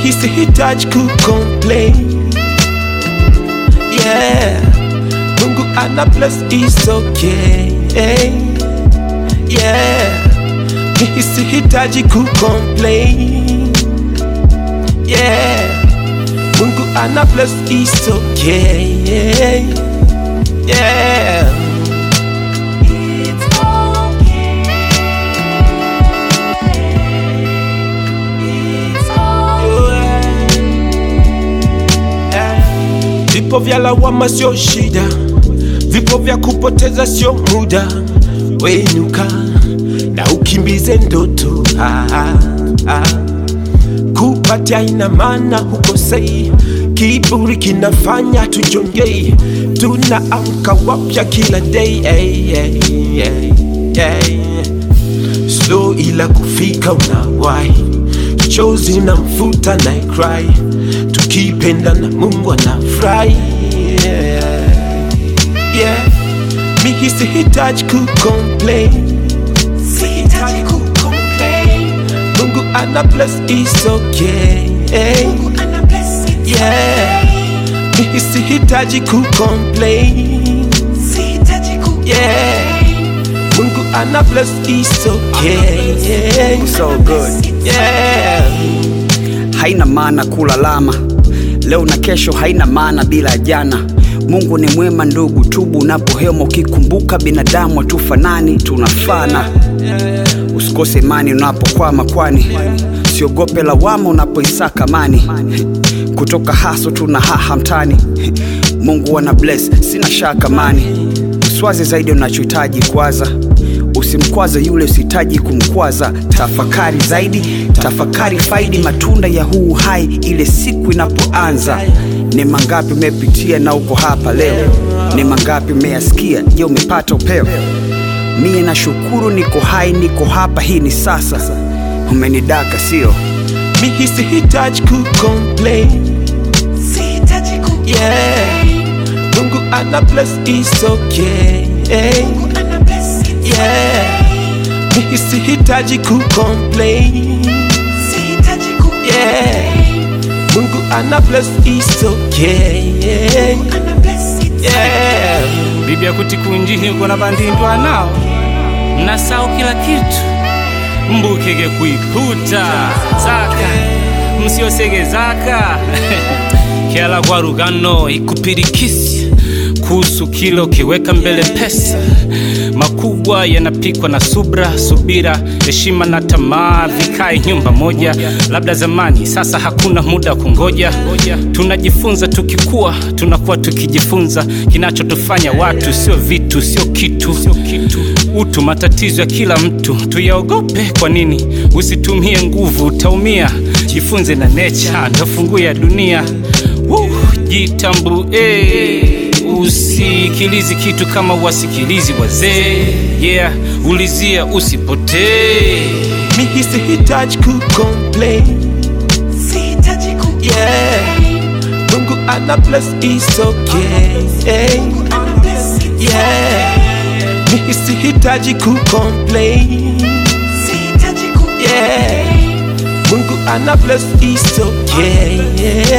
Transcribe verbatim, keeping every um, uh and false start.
Mimi sihitaji kucomplain. Yeah, Mungu ana bless, it's okay. Yeah, mimi sihitaji kucomplain. Yeah, Mungu ana bless, it's okay. Yeah, It's okay. It's okay. vipo vya lawama sio shida, vipo vya kupoteza sio muda. Wenuka na ukimbize ndoto. ah, ah, ah. Kupatia ina maana hukosei, kiburi kinafanya tujongei. Tunaamka wapya kila day. Hey, hey, hey, hey. Slow ila kufika unawahi, chozi na mfuta na cry. Tukipenda na Mungu anafurahi. Yeah, yeah. Mimi sihitaji kucomplain. Sihitaji kucomplain. Mungu ana bless, it's okay. Mungu ana bless, it's Yeah, okay. mimi sihitaji kucomplain. Sihitaji kucomplain. Yeah, Mungu ana bless, it's okay. So good. Yeah, Haina maana kulalama leo na kesho, haina maana bila jana. Mungu ni mwema ndugu, tubu unapohema, ukikumbuka binadamu hatufanani, tunafana. Usikose imani unapokwama, kwani siogope lawama unapoisaka mani. Kutoka haso tuna haha mtani, Mungu wana bless, sina shaka mani. Uswaze zaidi unachohitaji kwaza, usimkwaze yule usihitaji kumkwaza. Tafakari zaidi, tafakari faidi matunda ya huu hai ile siku inapoanza. Ni mangapi umepitia na uko hapa leo? Ni mangapi umeyasikia? Je, umepata upeo? Mie na shukuru niko hai, niko hapa, hii ni sasa. Umenidaka sio? mimi sihitaji kucomplain. Sihitaji kucomplain. Yeah, Mungu ana bless, it's okay. Mungu ana bless, it's Yeah, mimi sihitaji kucomplain. Sihitaji kucomplain. Yeah, Mungu ana bless, it's okay. Mungu ana bless, it's Yeah, Biblia kutikunjihi kuna bandindwa nao mnasao kila kitu mbukege kuiputa zaka msiosege zaka kiala kwa rugano ikupirikisi kuhusu kilo kiweka mbele pesa. Makubwa yanapikwa na subra, subira, heshima na tamaa vikae nyumba moja. Labda zamani, sasa hakuna muda kungoja. Tunajifunza tukikua, tunakuwa tukijifunza. Kinachotufanya watu sio vitu, sio kitu. Utu matatizo ya kila mtu, tuyaogope kwa nini? Usitumie nguvu, utaumia. Jifunze na nature, ndo funguo ya dunia. Woo, jitambue. Usikilizi kitu kama wasikilizi wazee. Yeah, ulizia usipotee. mimi sihitaji kucomplain. Sihitaji kucomplain. Yeah, Mungu ana bless, it's okay. Mungu ana bless, it's Yeah, mimi sihitaji kucomplain. Sihitaji kucomplain. Yeah, Mungu ana bless, it's okay.